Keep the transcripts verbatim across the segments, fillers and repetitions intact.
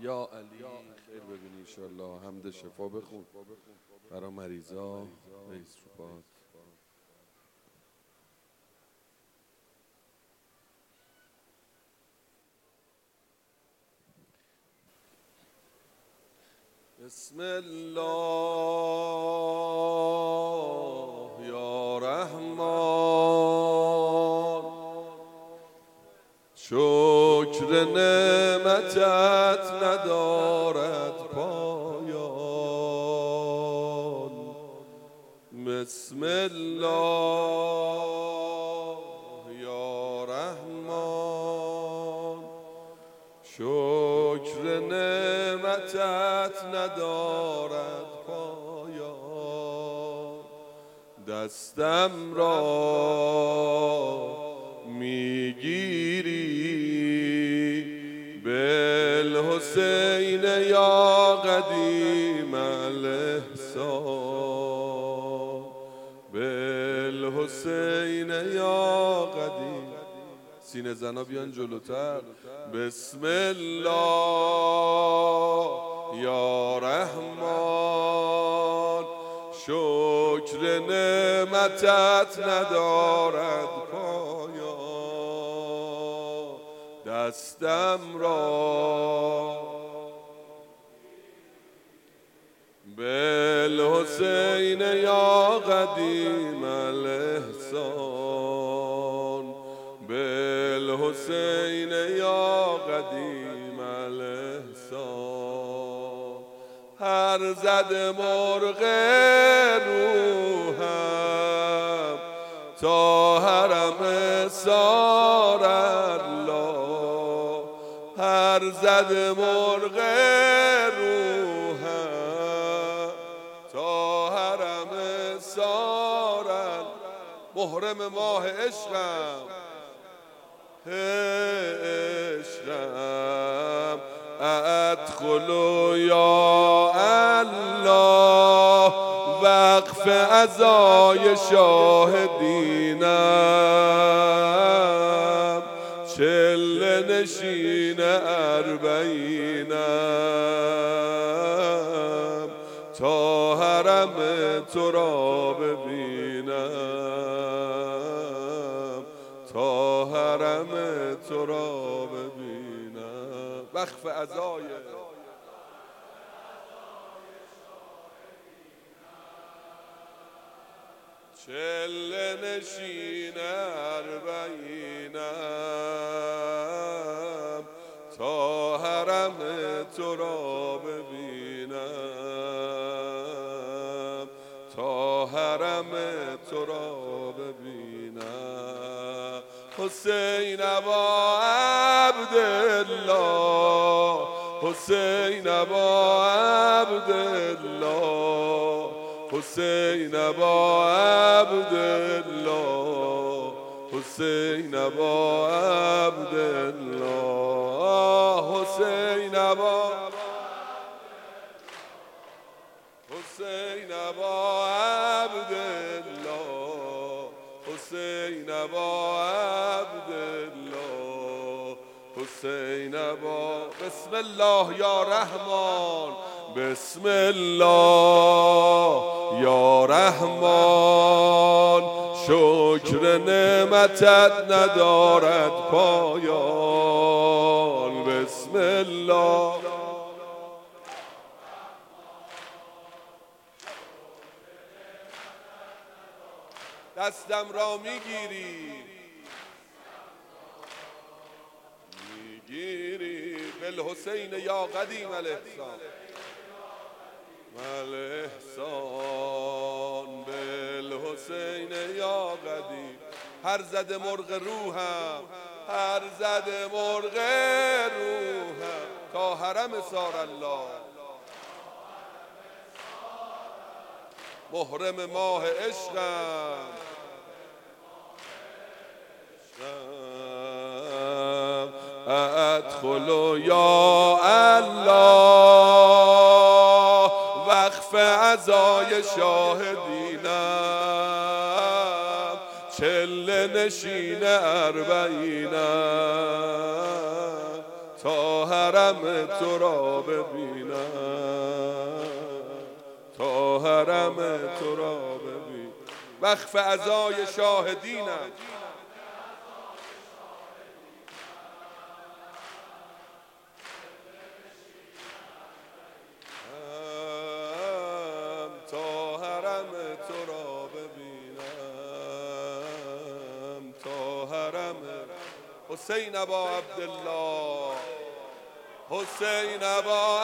یا علی خیر ببینی انشالله. حمد شفا بخون برا مریضا. رئیس روبات بسم الله یا رحمان، شکر نعمتت ندارد پایان. بسم الله یا رحمان، شکر نعمتت ندارد پایان. دستم را میگیری بالحسین یا قدیم الاحسان، بالحسین یا قدیم. سینه زنا بیان جلوتر. بسم الله یا رحمان، شکر نعمتت ندارد پایان. دستم را بالحسین یا قدیم الاحسان، بالحسین یا قدیم الاحسان. هر زد مرغ روحم تا حرم سار الله، هر زد مرغ روحم تا حرم سار الله. محرم ماه عشقم عشقم ادخل یا الله، وقف عزای شاهدینم، چله نشین اربعینم، تا حرم تو را ببینم، تا حرم تو را ببینم. وقف عزای چله نشین اربعینم، تا حرم تو را ببینم، تا حرم تو را ببینم. حسین ابا عبدالله، حسین ابا عبدالله، حسین ابا عبدالله، حسین ابا عبدالله، حسین ابا حسین ابا عبدالله، حسین ابا عبدالله، حسین ابا. بسم الله یا رحمان، بسم الله یا رحمان، شکر نعمتت ندارد پایان. بسم الله دستم را میگیری میگیری بالحسین یا قدیم الاحسان، الاحسان، بالحسین یا قدیم. هر زد مرغ روحم، هر زد مرغ روحم تا حرم سار الله. محرم ماه عشقم ادخل یا الله، وقف عزای شاهدینم، چله نشین اربعینم، تا حرم تو را ببینم، تا حرم تو را ببینم. وقف عزای شاهدینم، تا حرم تو را ببینم، تا حرم حسین ابا عبدالله، حسین ابا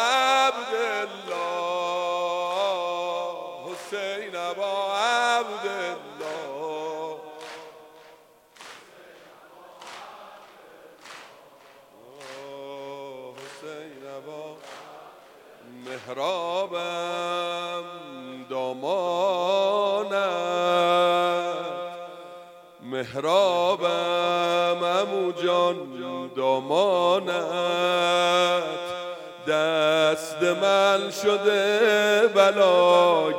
عبدالله، حسین ابا عبدالله، حسین ابا محرابم دامانت، محرابم عمو جان دامانت، دست من شده بلا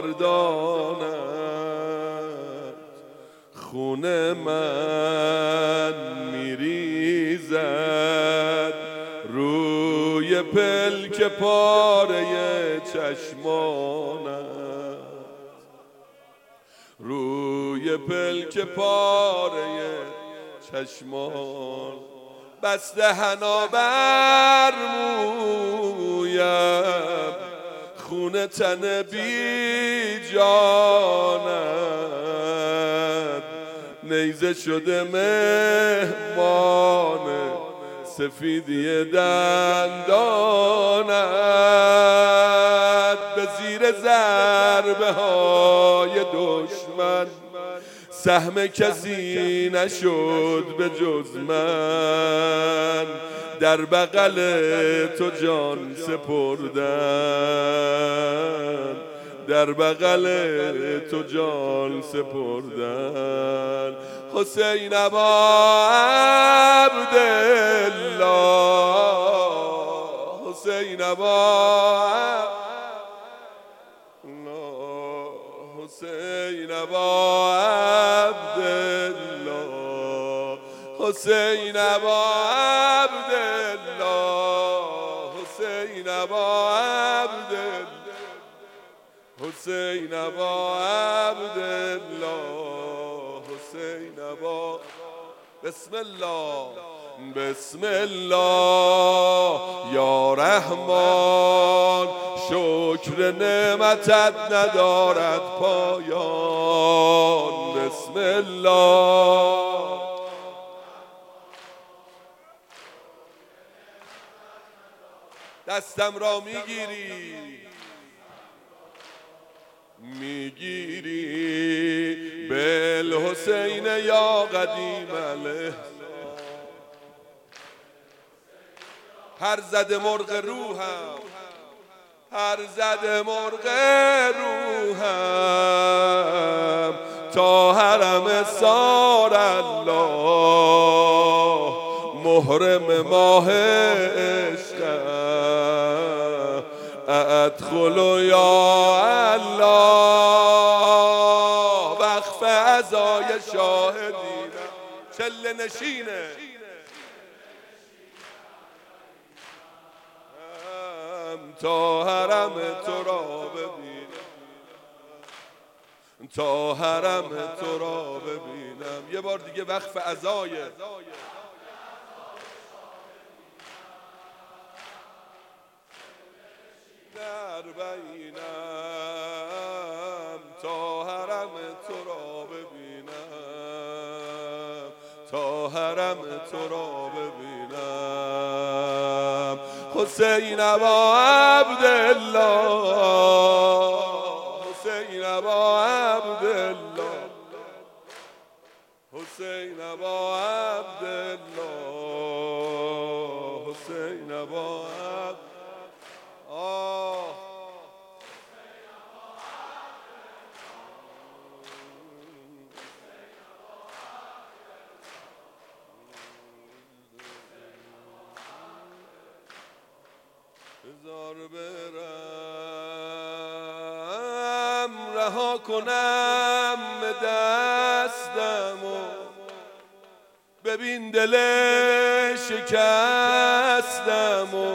گردانت، خون من میریزد روی پلک پاره چشمانت، روی پلک پاره چشمان، بس دهنا بر مویم خون تن بی جانت، نیزه شده مهمان سفیدی دندانت، به زیر ضربه های دشمن سهم کسی نشد به جز من، در بغل تو جان سپردن، در بغل تو جان سپردن. حسین ابا عبدالله، حسین ابا حسین ابا عبدالله، حسین ابا عبدالله، حسین ابا عبدالله، حسین ابا عبدالله، حسین ابا. بسم الله بسم الله یا رحمان، شکر نعمتت ندارد پایان. بسم الله دستم را میگیری میگیری بالحسین یا قدیم الاحسان، هر زده مرغ روحم، هر زده مرغ روحم، تا حرم سار الله محرم ماه عشقم، ادخل یا الله. وقف عزای شاهدینم، چله نشینه تا حرم تو را ببینم، تا حرم تو را ببینم. یه بار دیگه وقف عزای در بینم، تا حرم تو را ببینم، تا حرم تو را ببینم. حسین ابا عبدالله، حسین ابا عبدالله، حسین ابا عبدالله، حسین ابا عبدالله. بذار برم رها کنم دستمو، ببین ببین دل شکستم و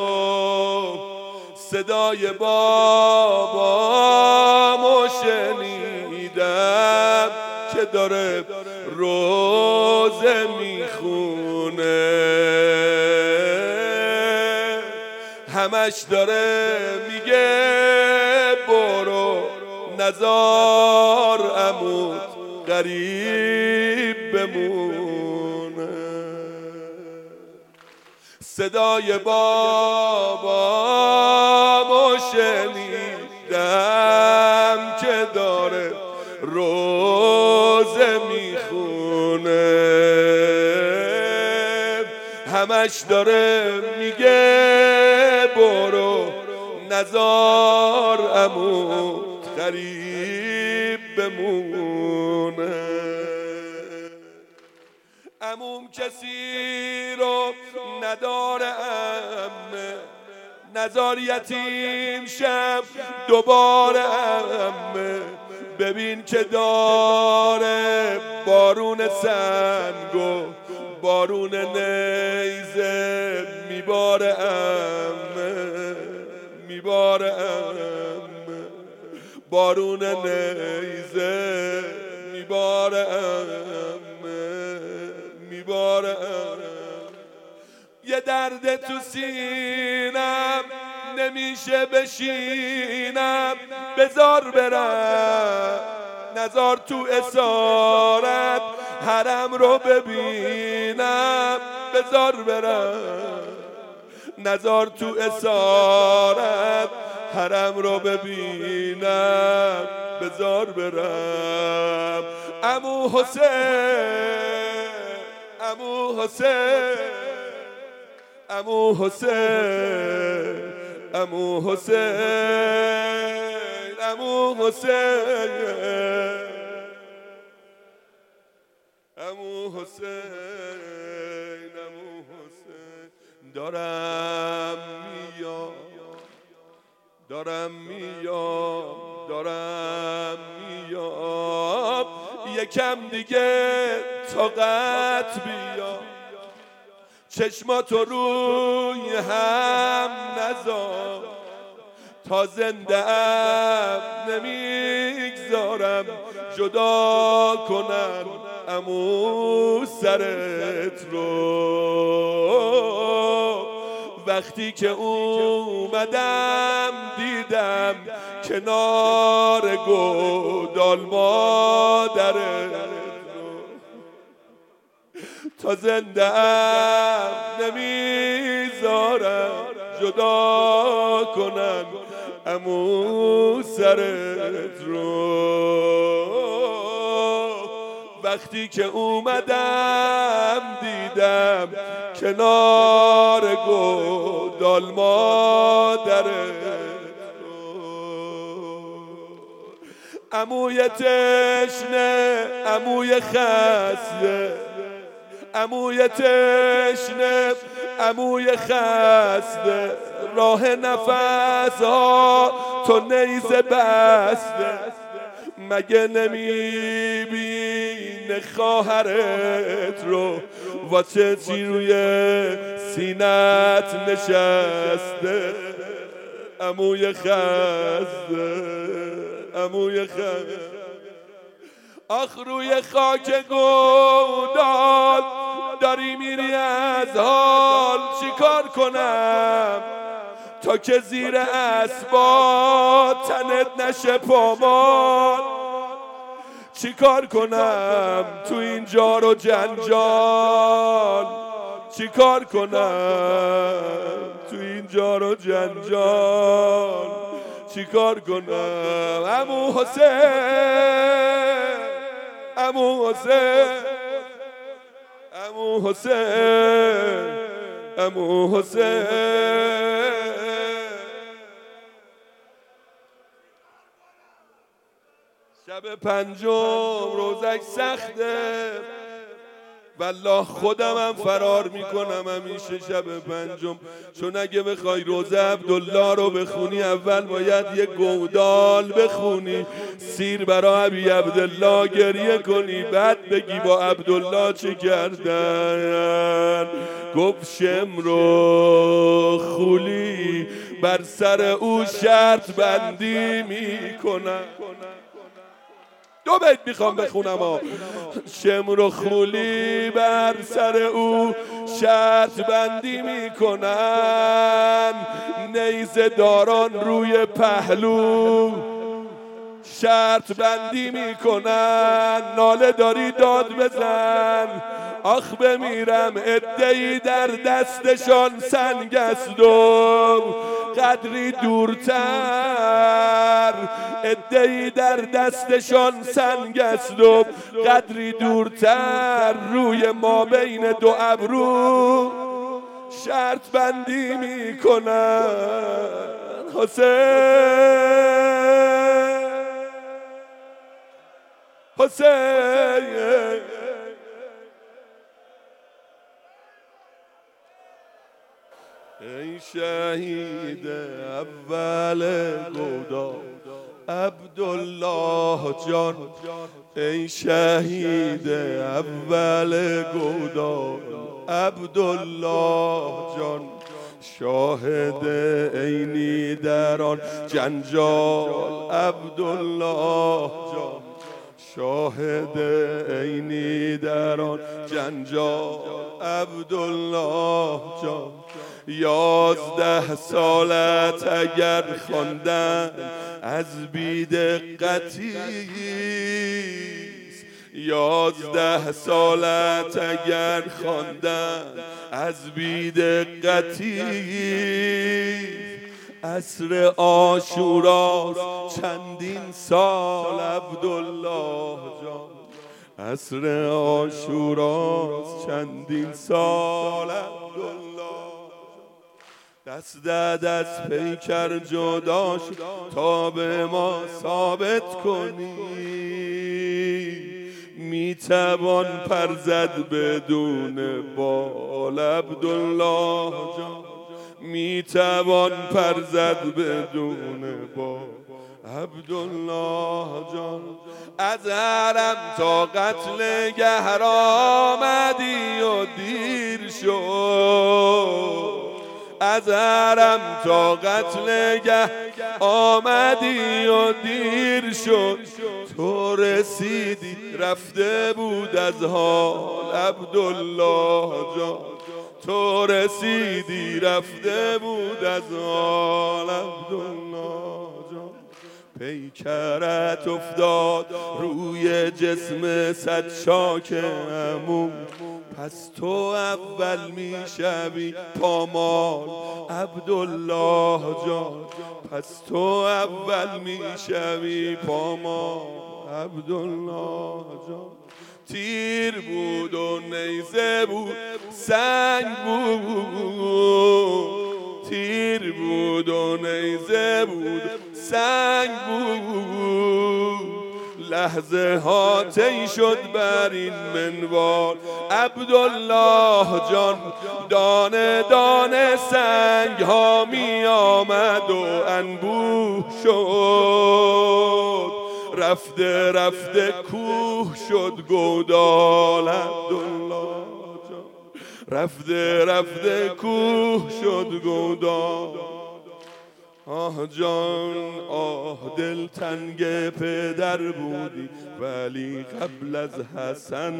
صدای بابامو شنیدم که داره روزه میخونه، همش داره میگه برو نزار عمود غریب بمونه. صدای بابامو شنیدم که داره روزه میخونه، همش داره میگه برو نزار عمود غریب بمونه. عموم کسی رو نداره عمه، نزار یتیم شم دوباره عمه. ببین که داره بارون سنگ و بارون نیزه میباره عمه، میباره عمه. بارون نیزه میباره عمه، میباره عمه. یه درد تو سینم نمیشه بشینم، بذار برم نزار تو اسارت حرم رو ببینم، بذار برم نزار تو اسارت حرم رو ببینم، بذار برم. عمو حسین، عمو حسین، عمو حسین، عمو حسین، عمو حسین، عمو حسین، عمو حسین. دارم میام، دارم میام، دارم میام، یکم دیگه طاقت بیام. چشماتو روی هم نذار، تا زنده ام نمیگذارم جدا کنن عمو سرت رو. وقتی که اومدم دیدم کنار گودال مادرت، تا زنده ام نمیذارم جدا کنن عمو سرت رو. وقتی که اومدم دیدم کنار گودال مادرت رو. عموی تشنه، عموی خسته، عموی تشنه، عموی خسته، راه نفس ها تو نیزه بسته. مگه نمیبینه خواهرت رو واسه چی روی سینت نشسته؟ عموی خسته، عموی خسته. آخ روی خاک گودال داری میری از حال، چیکار کنم تا که زیر اسبا تنت نشه پامال؟ چیکار کنم تو این جار و جنجال؟ چیکار کنم تو این جار و جنجال؟ چیکار کنم؟ عمو حسین، عمو حسین، عمو حسین، عمو حسین. شب پنجم روزک سخته، والله خودمم فرار میکنم همیشه شب پنجم، چون اگه بخوای روزه عبدالله رو بخونی اول باید یه گودال بخونی، سیر برای ابی عبدالله گریه کنی، بعد بگی با عبدالله چه کردن. گفت شمرو خولی بر سر او شرط بندی میکنم. دو بیت میخوام بخونم ها. شمر و خولی بر سر او شرط بندی میکنن، نیزه داران روی پهلو شرط بندی میکنن. ناله داری داد بزن، آخ بمیرم عده‌ای در دستشان سنگ است و قدری دورتر، عده‌ای در دستشان سنگ است و قدری دورتر، روی ما بین دو ابرو شرط بندی میکنن. حسین حسین ای شهید اول گودا عبدالله جان، ای شهید اول گودا عبدالله جان، شاهد عینی در آن جنجال عبدالله جان، شاهد عینی در آن جنجال عبدالله جان. یازده سالت اگر خواندن از بی‌دقتی، یازده سالت اگر خواندن از بی‌دقتی، عصر عاشوراست چندین سال عبدالله جان، عصر عاشوراست چندین سال عبدالله. دست دست از پیکر جدا شد تا به ما ثابت کنی، میتوان پر زد بدون بال عبدالله جان، میتوان پر زد بدون بال عبدالله جان. از حرم تا قتل گهر آمدی و دیر شد، از حرم تا قتل گه آمدی و دیر شد، تو رسیدی رفته بود از حال عبدالله جان، تو رسیدی رفته بود از حال عبدالله جان. پیکرت افتاد روی جسم صد شاک عمو، پس تو اول میشوی پامال عبدالله جان، پس تو اول میشوی پامال عبدالله جان. تیر بود و نیزه بود سنگ بود، تیر بود و نیزه بود سنگ بود، لحظه ها طی شد بر این منوال عبدالله جان، دانه دانه سنگ ها می آمد و انبوه شد، رفته رفته کوه شد گودال عبدالله جان، رفته رفته کوه شد گودال. آه جان آه دل تنگ پدر بودی، ولی قبل از حسن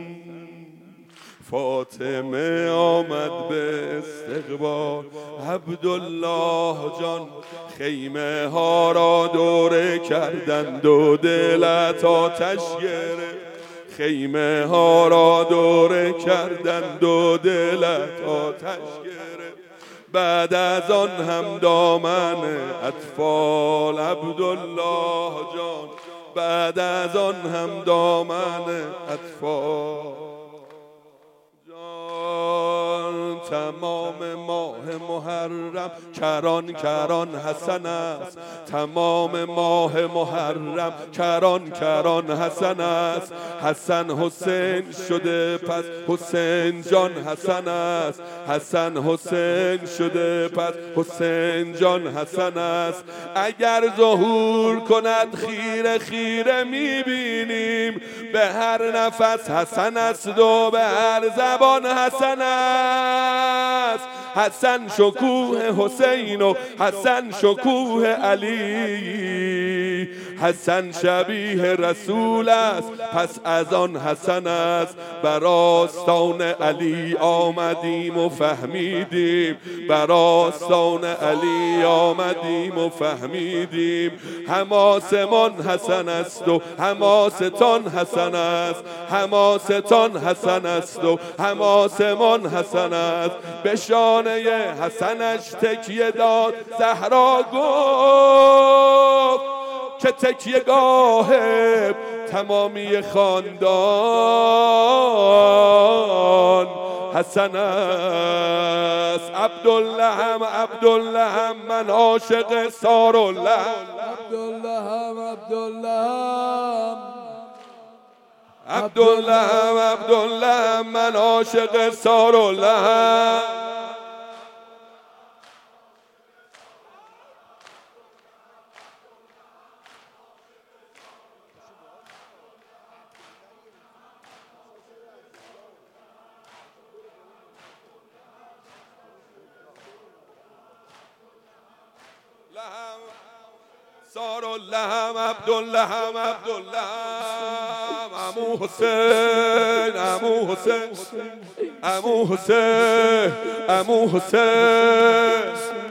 فاطمه آمد به استقبال عبدالله جان، خیمه ها را دوره کردند و دلت آتش گرفت، خیمه ها را دوره کردند و دلت آتش گرفت، بعد از آن هم دامن اطفال عبدالله جان، بعد از آن هم دامن اطفال جان. تمام ماه محرم کران کران حسن است، تمام ماه محرم کران کران حسن است. حسن حسین شده پس حسین جان حسن است، حسن حسین شده پس حسین جان حسن است. اگر ظهور کند خیره خیره میبینیم، به هر نفس حسن است و به هر زبان حسن است. حسن شکوه حسین و حسن شکوه علی، حسن شبیه رسول است پس از آن حسن است. بر آستان علی آمدیم و فهمیدیم، بر آستان علی آمدیم و فهمیدیم. حماسمان حسن است و حماستان حسن است، حماستان حسن است و حماسمان حسن است. به شانه حسنش تکیه داد زهرا گفت که تکیه گاه تمامی خاندان حسن است. عبدالله هم عبدالله هم من عاشق سارالله، عبدالله هم عبدالله هم عبدالله هم عبدالله هم من عاشق سارالله. سارالله هم عبدالله هم عبدالله هم عمو حسین عمو حسین عمو حسین عمو حسین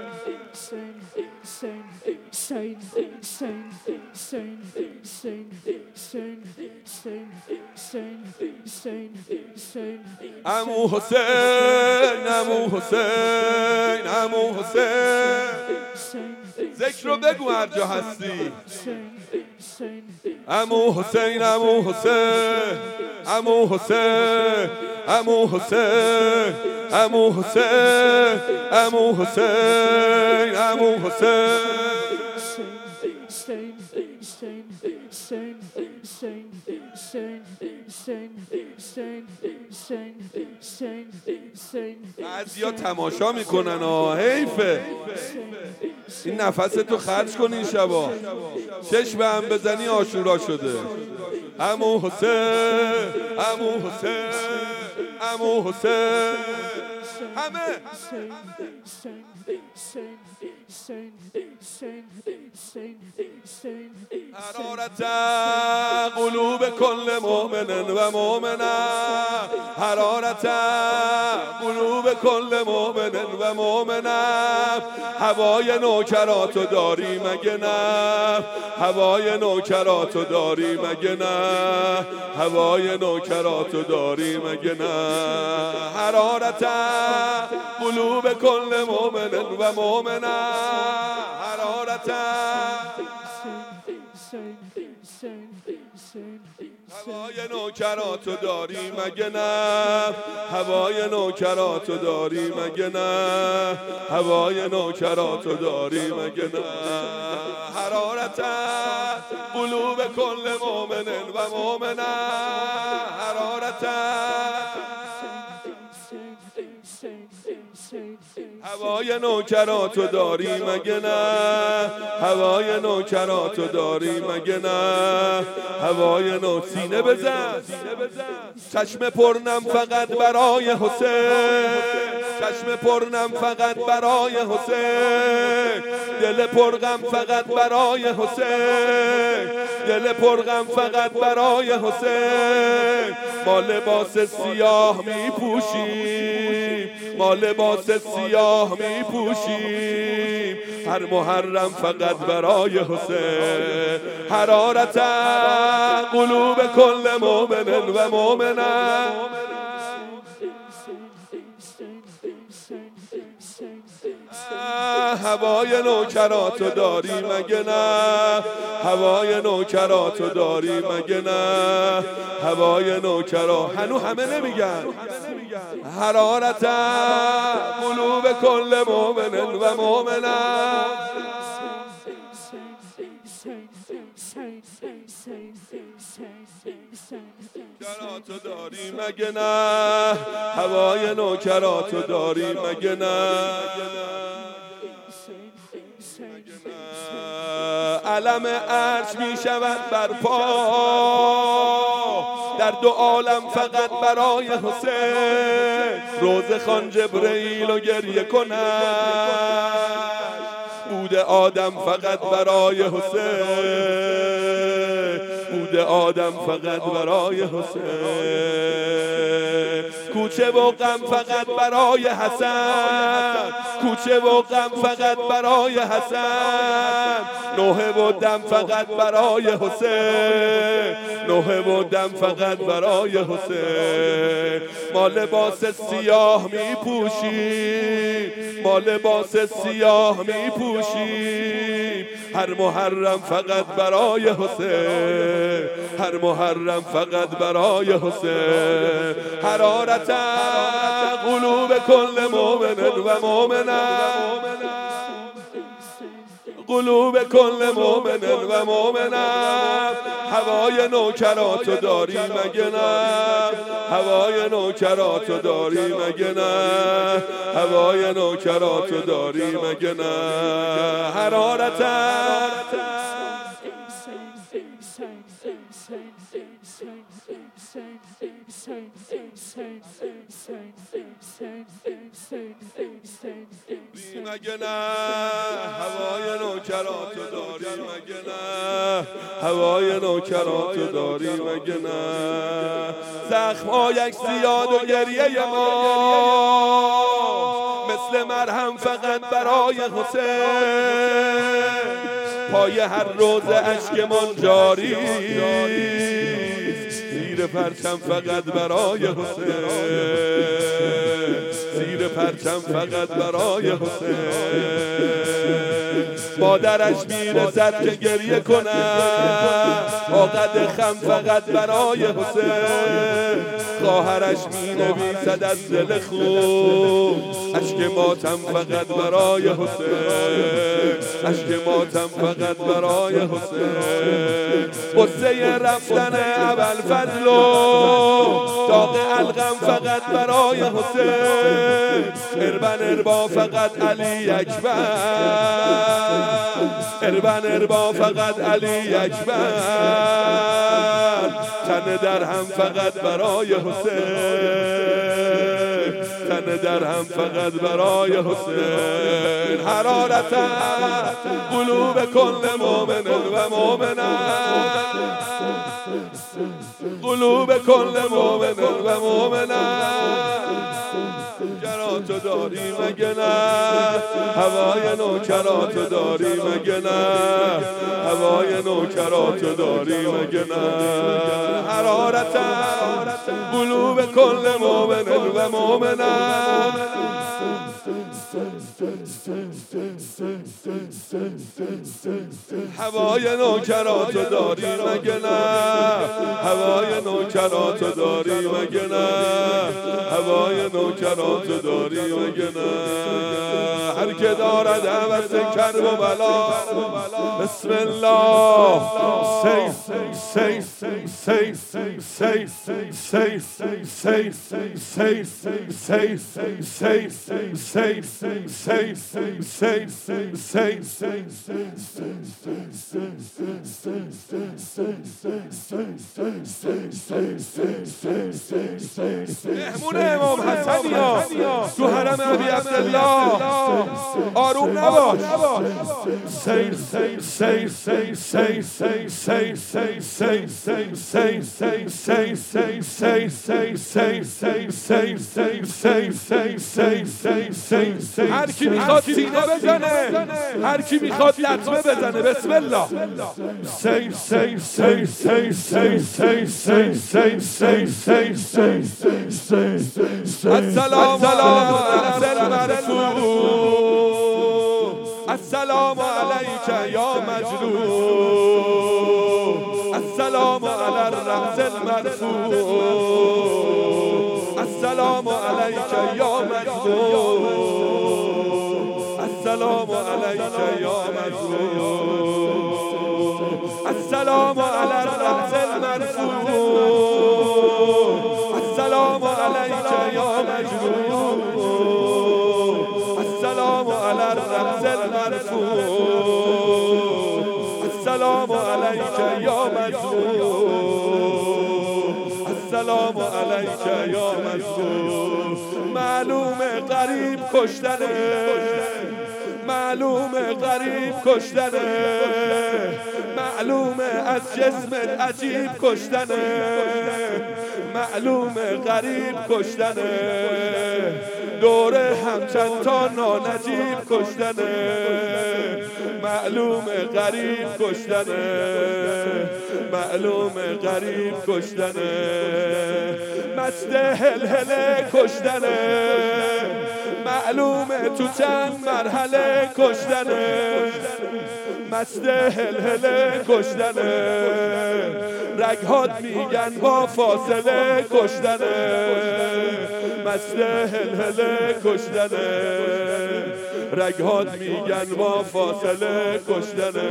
عمو حسین عمو حسین عمو حسین. ذکر رو بگو هر جا هستی. عمو حسین عمو حسین عمو حسین عمو حسین عمو حسین عمو حسین عمو حسین. بعضیا تماشا میکنن ها، حیفه. این نفس تو خرج کن این شبا، چشم هم بزنی عاشورا شده. عمو حسین عمو حسین عمو حسین. همه حرارت قلوب کل مؤمن و مؤمنه، حرارت قلوب کل مؤمن و مؤمنه. هوای نوکراتو داری مگه نه، هوای نوکراتو داری مگه نه، هوای نوکراتو داری مگه نه. حرارت قلوب کل مؤمن و مؤمنه، حرارت هوای نوکراتو داری مگه نه، هوای نوکراتو داری مگه نه، هوای نوکراتو داری مگه نه. حرارت قلوب کل مؤمن و مؤمنه، حرارت هوای نوکراتو داری مگه نه، هوای نوکراتو داری مگه نه، هوای نو. سینه بزن چشم پرنم فقط برای حسین، چشم پرنم فقط برای حسین، دل پرغم فقط برای حسین، دل پرغم فقط برای حسین. ما لباس سیاه می پوشیم، ما لباس سیاه می پوشیم، هر محرم فقط برای حسین. حرارت قلوب کل مؤمن و مؤمنه، هوای نوکراتو داری مگه نه، هوای نوکراتو داری مگه نه، هوای نوکرا. هنو همه نمیگن حرارت قلوب کل مؤمن و مؤمنه نوکراتو داری مگه نه هوای نوکراتو داری مگه نه علم عرش می شود برپا در دو عالم فقط برای حسین روز خان جبرئیل و گریه کند بود آدم فقط برای حسین بود آدم فقط برای حسین کوچه و غم فقط برای حسن کوچه و غم فقط برای حسن نوحه و دم فقط برای حسین نوحه و دم فقط برای حسین ما لباس سیاه می پوشیم ما لباس سیاه می پوشیم هر محرم فقط برای حسین هر محرم فقط برای حسین حرارت قلوب کل مؤمن و مؤمنه قلوب کل مؤمن و مؤمنه هوای نوکراتو داری مگه نه هوای نوکراتو داری مگه نه هوای نوکراتو داری مگه نه حرارت مگه نه هوای نوکراتو داری مگه نه هوای نوکراتو داری مگه نه زخم‌هایش زیاد و گریه ما مثل مرهم فقط برای حسین پای هر روز اشکمان جاری زیر پرچم فقط برای حسین زیر پرچم فقط برای حسین مادرش میرسد که گریه کند با قد خم فقط برای حسین خواهرش مینویسد از دل خون اشک ماتم فقط برای حسین اشک ماتم فقط برای حسین قصه رفتن ابوالفضل و داغ الغم فقط برای حسین اربن اربا فقط علی اکبر اربن اربا فقط علی اکبر تن در هم فقط برای حسین تن در هم فقط برای حسین حرارت قلوب کل مؤمن و مؤمنه قلوب کل مؤمن و مؤمنه نوکراتو داری مگه نه هوای نوکراتو داری مگه نه هوای نوکراتو داری مگه نه حرارت قلوب کل مؤمن و مؤمنه هوای نوکراتو داری مگه نه هوای نوکراتو داری مگه نه هوای نوکراتو داری مگه نه هر که دارد عوض کرب و بلا بسم الله سی سی سی سی سی سی سی سی سی سی مهمون امام حسنیا تو حرم ابی عبدالله آروم نباش سی سی سی سی سی سی سی سی سی سی سی سی سی سی هر کی میخواد سینه بزنه هر کی میخواد لطمه بزنه بسم الله سی سی سی سی سی سی سی سی سی سی سی السلام علیکم مرفوع السلام علیک یا مجروح السلام علی الرأس المرفوع السلام علیک یا مجنون السلام علیک یا مجنون السلام علی الرأس المرفوع السلام علیک یا مجنون السلام علی الرأس المرفوع السلام علیک یا مجنون السلام علیک یا مجنون معلومه غریب کشتنه معلومه غریب کشتنه معلومه از جسمت عجیب کشتنه معلومه غریب کشتنه دوره هم چند تا نانجیب کشتنه معلومه غریب کشتنه معلومه غریب کشتنه مست هلهله کشتنه معلومه تو چند مرحله کشتنه مست هلهله کشتنه رگهات میگن با فاصله کشتنه مست هلهله کشتنه رگهات میگن با فاصله کشتنه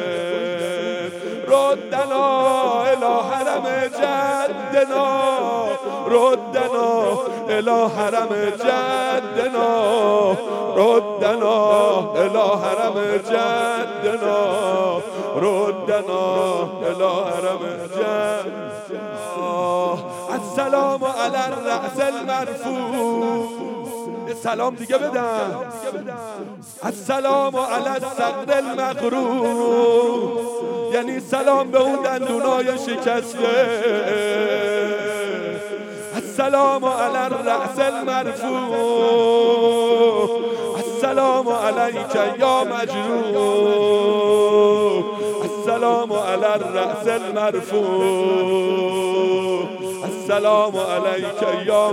ردنا الی حرم جدنا ردنا الی حرم جدنا ردنا الی حرم جدنا ردنا الی حرم جدنا السلام علی الرأس المرفوع سلام دیگه بدم السلام علی الصدر المغرور یعنی سلام به اون دندونای شکسته السلام علی الرأس المرفوع السلام علیک یا مجروح السلام علی الرأس المرفوع السلام علیک یا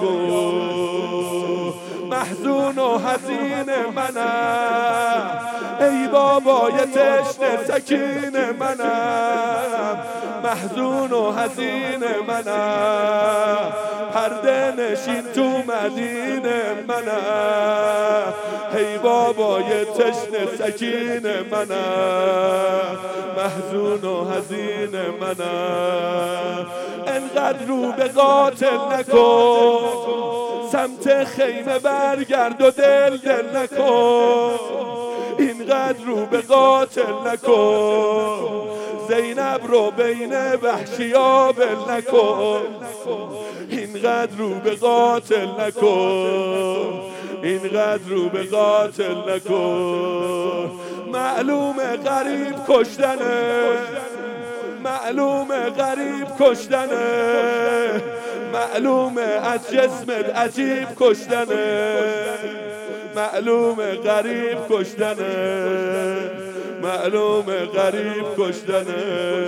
مذبوح محزون و حزین منم ای بابای تشنه سکین منم محزون و حزین منم پرده نشین تو مدینه منم ای بابای تشنه سکین منم محزون و حزین منم انقدر رو به قاتل نکن سمت خیمه برگرد و دل دل نکن اینقدر رو به قاتل نکن زینب رو بین وحشیا بل نکن اینقدر رو به قاتل نکن اینقدر رو به قاتل نکن معلومه غریب کشتنه معلومه غریب کشتنه معلومه از جسمت عجیب کشتنه معلومه غریب کشتنه معلومه غریب کشتنه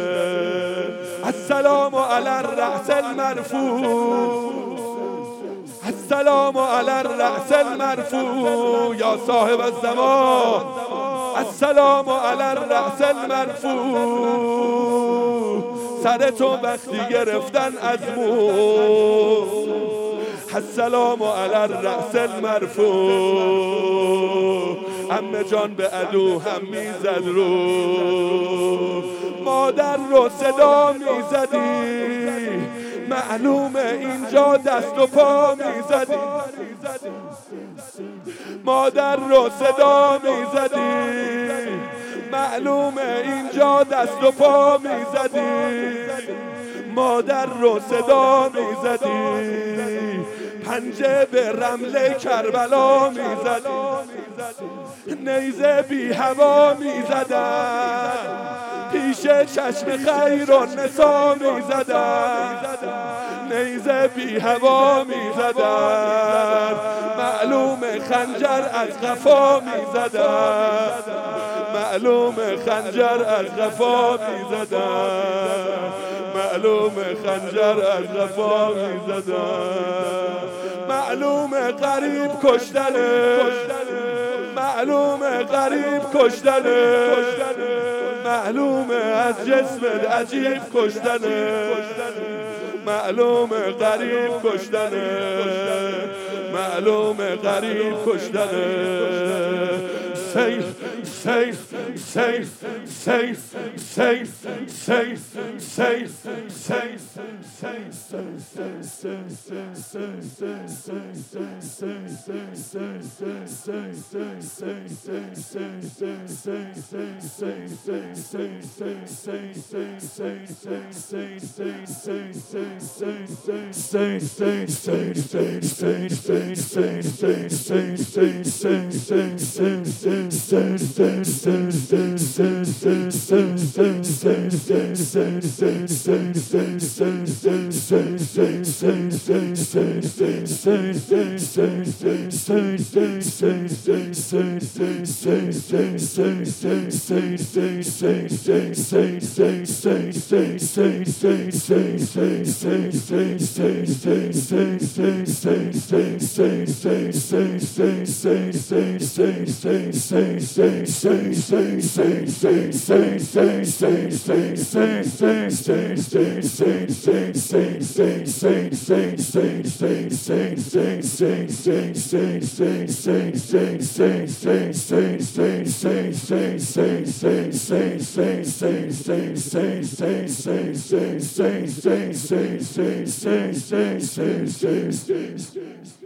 السلام علی الرأس المرفوع السلام علی الرأس المرفوع یا صاحب الزمان السلام علی الرأس المرفوع سر تو وقتی گرفتن از مو السلام علی الرأس المرفوع عمه جان به عدو هم میزد رو مادر رو صدا میزدی معلومه اینجا دست و پا میزدی مادر رو صدا میزدی معلومه اینجا دست و پا میزدی مادر رو صدا میزدی پنجه به رمل کربلا میزدی نیزه بی هوا میزدن پیش چشم خیر و نسا میزدن نیزه بی هوا میزدن معلوم خنجر از قفا میزدن معلوم خنجر از قفا میزدن معلوم خنجر از قفا میزدن معلوم غریب کشتنه معلوم غریب کشتنه معلوم از جسم عجیب کشتنه معلوم غریب کشتنه معلوم غریب کشتنه سیف سیف سیف سیف سیف سیف سیف Say, say, say, say, say, say, say, say, say.